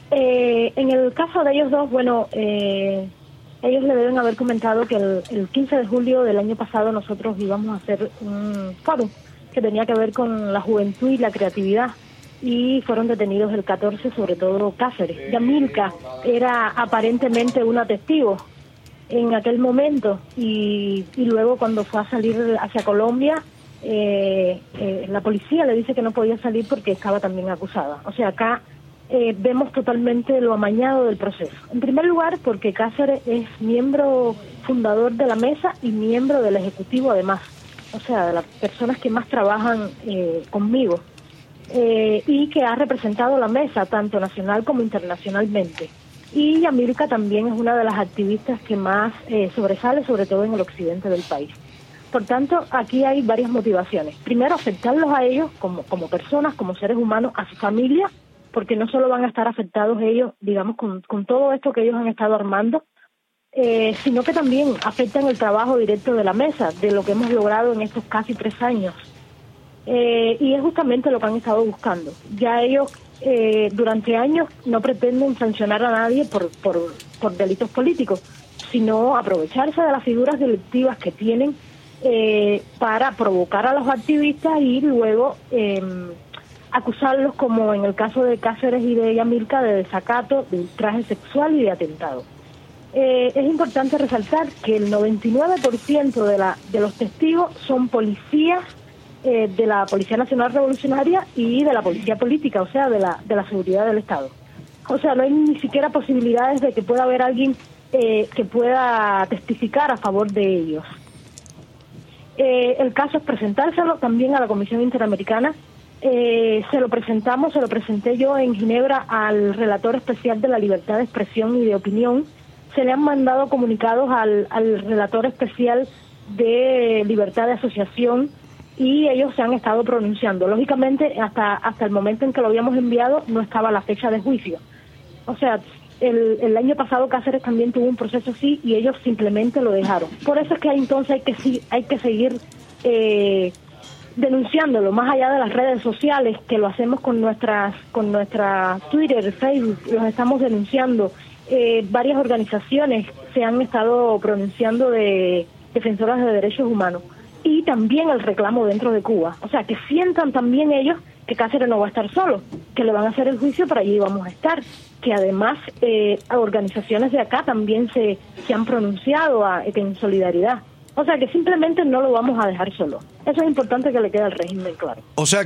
En el caso de ellos dos, bueno, ellos le deben haber comentado que el 15 de julio del año pasado nosotros íbamos a hacer un foro que tenía que ver con la juventud y la creatividad, y fueron detenidos el 14, sobre todo Cáceres. Yamilka era aparentemente una testigo en aquel momento, y luego cuando fue a salir hacia Colombia, la policía le dice que no podía salir porque estaba también acusada. O sea, acá vemos totalmente lo amañado del proceso. En primer lugar, porque Cáceres es miembro fundador de la mesa y miembro del ejecutivo además, o sea, de las personas que más trabajan conmigo, y que ha representado la mesa tanto nacional como internacionalmente. Y Yamilka también es una de las activistas que más sobresale, sobre todo en el occidente del país. Por tanto, aquí hay varias motivaciones. Primero, afectarlos a ellos como personas, como seres humanos, a su familia, porque no solo van a estar afectados ellos, digamos, con todo esto que ellos han estado armando, sino que también afectan el trabajo directo de la mesa, de lo que hemos logrado en estos casi 3 años. Y es justamente lo que han estado buscando. Ya ellos durante años no pretenden sancionar a nadie por delitos políticos, sino aprovecharse de las figuras delictivas que tienen para provocar a los activistas y luego acusarlos, como en el caso de Cáceres y de Yamilka, de desacato, de ultraje sexual y de atentado. Es importante resaltar que el 99% de los testigos son policías de la Policía Nacional Revolucionaria y de la Policía Política, o sea, de la seguridad del Estado. O sea, no hay ni siquiera posibilidades de que pueda haber alguien que pueda testificar a favor de ellos. El caso es presentárselo también a la Comisión Interamericana. Se lo presenté yo en Ginebra al relator especial de la libertad de expresión y de opinión. Se le han mandado comunicados al relator especial de libertad de asociación, y ellos se han estado pronunciando. Lógicamente, hasta el momento en que lo habíamos enviado, no estaba la fecha de juicio. O sea, el año pasado Cáceres también tuvo un proceso así y ellos simplemente lo dejaron. Por eso es que entonces hay que seguir denunciándolo, más allá de las redes sociales, que lo hacemos con nuestra Twitter, Facebook, los estamos denunciando. Varias organizaciones se han estado pronunciando de defensoras de derechos humanos, y también el reclamo dentro de Cuba. O sea, que sientan también ellos que Cáceres no va a estar solo, que le van a hacer el juicio, pero allí vamos a estar. Que además organizaciones de acá también se han pronunciado en solidaridad. O sea, que simplemente no lo vamos a dejar solo. Eso es importante que le quede al régimen claro. O sea,